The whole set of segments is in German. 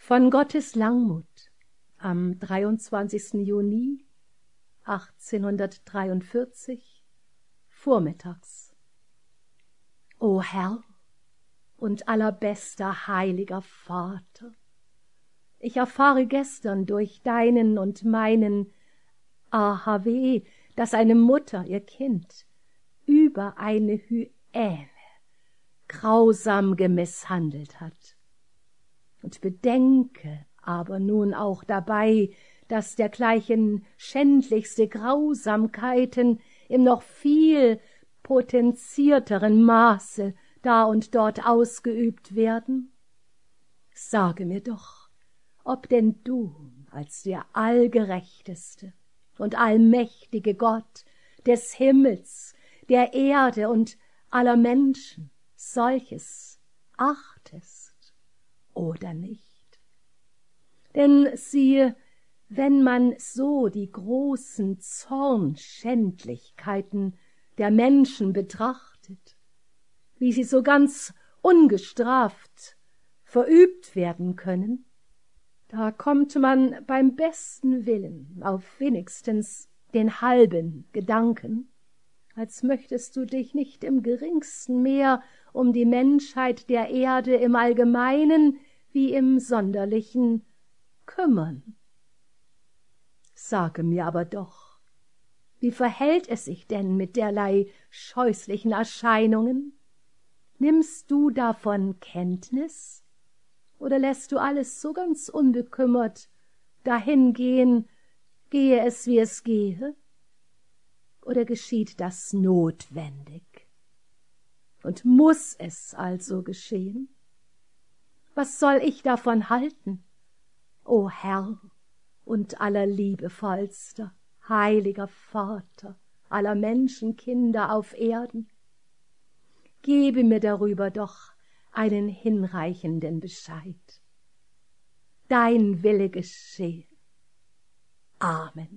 Von Gottes Langmut am 23. Juni 1843 vormittags. O Herr und allerbester heiliger Vater, ich erfahre gestern durch deinen und meinen AHW, dass eine Mutter ihr Kind über eine Hyäne grausam gemisshandelt hat. Und bedenke aber nun auch dabei, dass dergleichen schändlichste Grausamkeiten im noch viel potenzierteren Maße da und dort ausgeübt werden. Sage mir doch, ob denn du als der allgerechteste und allmächtige Gott des Himmels, der Erde und aller Menschen solches achtest oder nicht. Denn siehe, wenn man so die großen Zornschändlichkeiten der Menschen betrachtet, wie sie so ganz ungestraft verübt werden können, da kommt man beim besten Willen auf wenigstens den halben Gedanken, als möchtest du dich nicht im geringsten mehr um die Menschheit der Erde im Allgemeinen wie im Sonderlichen kümmern. Sage mir aber doch, wie verhält es sich denn mit derlei scheußlichen Erscheinungen? Nimmst du davon Kenntnis, oder lässt du alles so ganz unbekümmert dahingehen, gehe es, wie es gehe? Oder geschieht das notwendig? Und muß es also geschehen? Was soll ich davon halten, o Herr und allerliebevollster, heiliger Vater aller Menschenkinder auf Erden? Gebe mir darüber doch einen hinreichenden Bescheid. Dein Wille geschehe. Amen.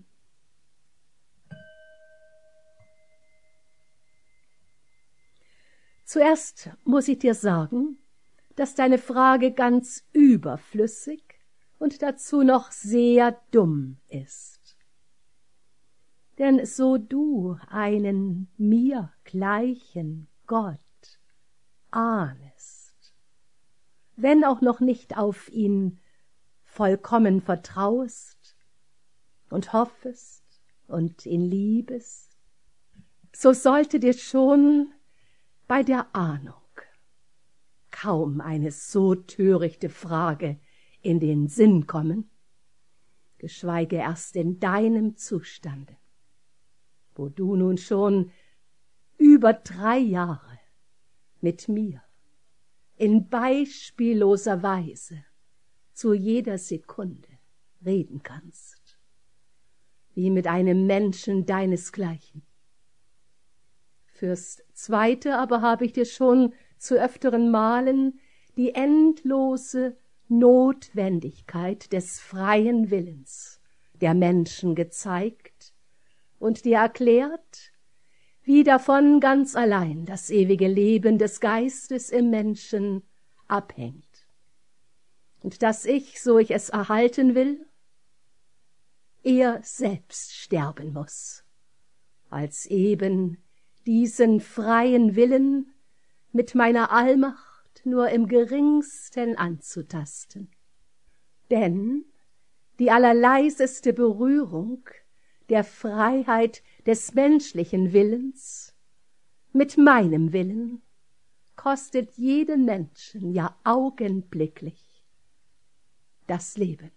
Zuerst muss ich dir sagen, dass deine Frage ganz überflüssig und dazu noch sehr dumm ist. Denn so du einen mir gleichen Gott ahnest, wenn auch noch nicht auf ihn vollkommen vertrauest und hoffest und ihn liebest, so sollte dir schon bei der Ahnung kaum eine so törichte Frage in den Sinn kommen, geschweige erst in deinem Zustande, wo du nun schon über 3 Jahre mit mir in beispielloser Weise zu jeder Sekunde reden kannst, wie mit einem Menschen deinesgleichen. Fürs Zweite aber habe ich dir schon zu öfteren Malen die endlose Notwendigkeit des freien Willens der Menschen gezeigt und dir erklärt, wie davon ganz allein das ewige Leben des Geistes im Menschen abhängt, und dass ich, so ich es erhalten will, eher selbst sterben muß, als eben diesen freien Willen mit meiner Allmacht nur im geringsten anzutasten. Denn die allerleiseste Berührung der Freiheit des menschlichen Willens mit meinem Willen kostet jeden Menschen ja augenblicklich das Leben.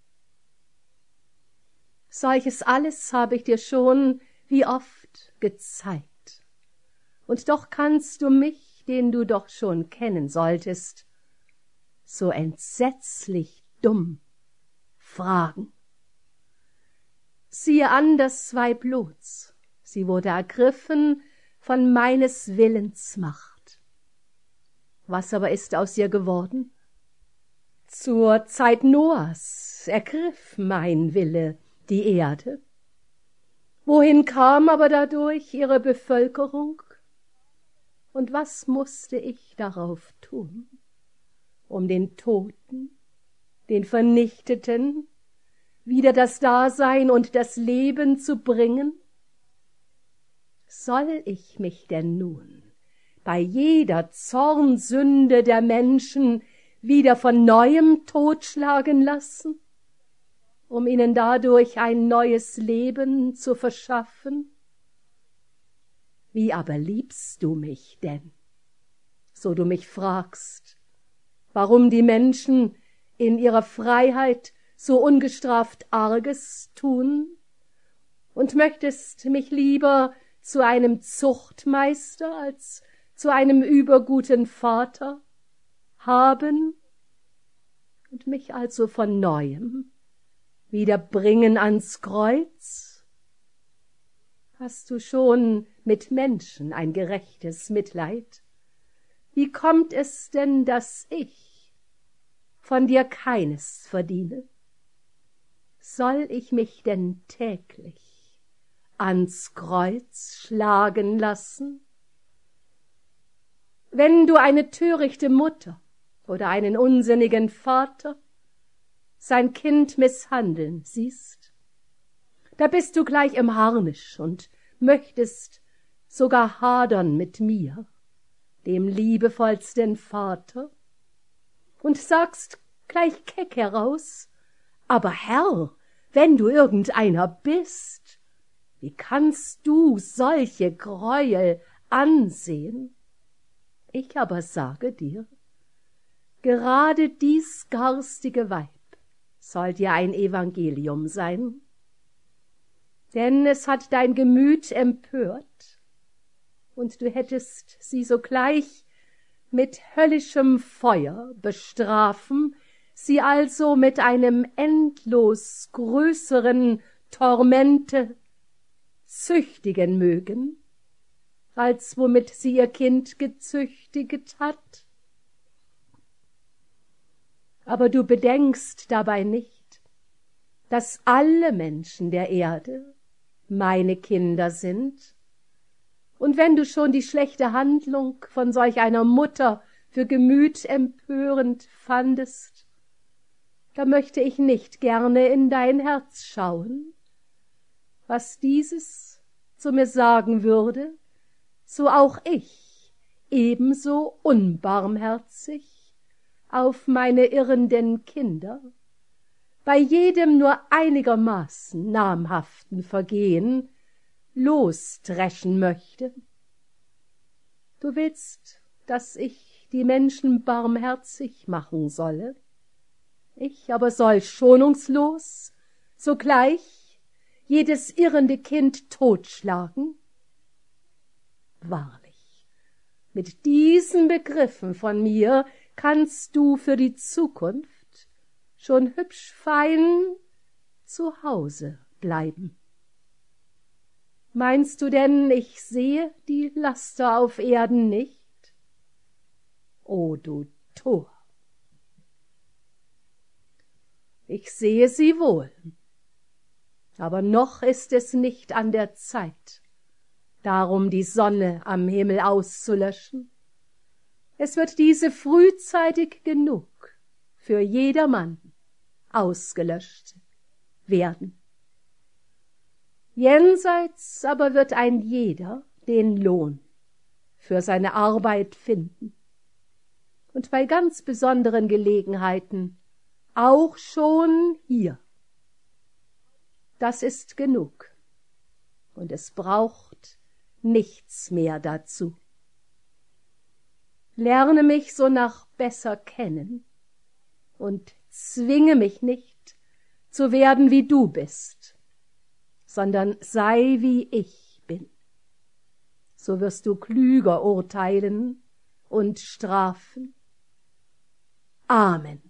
Solches alles habe ich dir schon wie oft gezeigt. Und doch kannst du mich, den du doch schon kennen solltest, so entsetzlich dumm fragen. Siehe an das Weib Lots, sie wurde ergriffen von meines Willens Macht. Was aber ist aus ihr geworden? Zur Zeit Noahs ergriff mein Wille die Erde. Wohin kam aber dadurch ihre Bevölkerung? Und was mußte ich darauf tun, um den Toten den Vernichteten wieder das Dasein und das Leben zu bringen? Soll ich mich denn nun bei jeder Zornsünde der Menschen wieder von Neuem totschlagen lassen, um ihnen dadurch ein neues Leben zu verschaffen? Wie aber liebst du mich denn, so du mich fragst, warum die Menschen in ihrer Freiheit so ungestraft Arges tun, und möchtest mich lieber zu einem Zuchtmeister als zu einem überguten Vater haben und mich also von Neuem wieder bringen ans Kreuz? Hast du schon mit Menschen ein gerechtes Mitleid? Wie kommt es denn, dass ich von dir keines verdiene? Soll ich mich denn täglich ans Kreuz schlagen lassen? Wenn du eine törichte Mutter oder einen unsinnigen Vater sein Kind misshandeln siehst, da bist du gleich im Harnisch und möchtest sogar hadern mit mir, dem liebevollsten Vater, und sagst gleich keck heraus: Aber Herr, wenn du irgendeiner bist, wie kannst du solche Gräuel ansehen? Ich aber sage dir, gerade dies garstige Weib soll dir ein Evangelium sein, denn es hat dein Gemüt empört, und du hättest sie sogleich mit höllischem Feuer bestrafen, sie also mit einem endlos größeren Tormente züchtigen mögen, als womit sie ihr Kind gezüchtiget hat. Aber du bedenkst dabei nicht, dass alle Menschen der Erde meine Kinder sind, und wenn du schon die schlechte Handlung von solch einer Mutter für gemütempörend fandest, da möchte ich nicht gerne in dein Herz schauen, was dieses zu mir sagen würde, so auch ich ebenso unbarmherzig auf meine irrenden Kinder bei jedem nur einigermaßen namhaften Vergehen losdreschen möchte. Du willst, dass ich die Menschen barmherzig machen solle, ich aber soll schonungslos sogleich jedes irrende Kind totschlagen? Wahrlich, mit diesen Begriffen von mir kannst du für die Zukunft schon hübsch fein zu Hause bleiben. Meinst du denn, ich sehe die Laster auf Erden nicht? O du Tor! Ich sehe sie wohl, aber noch ist es nicht an der Zeit, darum die Sonne am Himmel auszulöschen. Es wird diese frühzeitig genug für jedermann ausgelöscht werden. Jenseits aber wird ein jeder den Lohn für seine Arbeit finden und bei ganz besonderen Gelegenheiten auch schon hier. Das ist genug, und es braucht nichts mehr dazu. Lerne mich sonach besser kennen und zwinge mich nicht zu werden, wie du bist, sondern sei, wie ich bin. So wirst du klüger urteilen und strafen. Amen.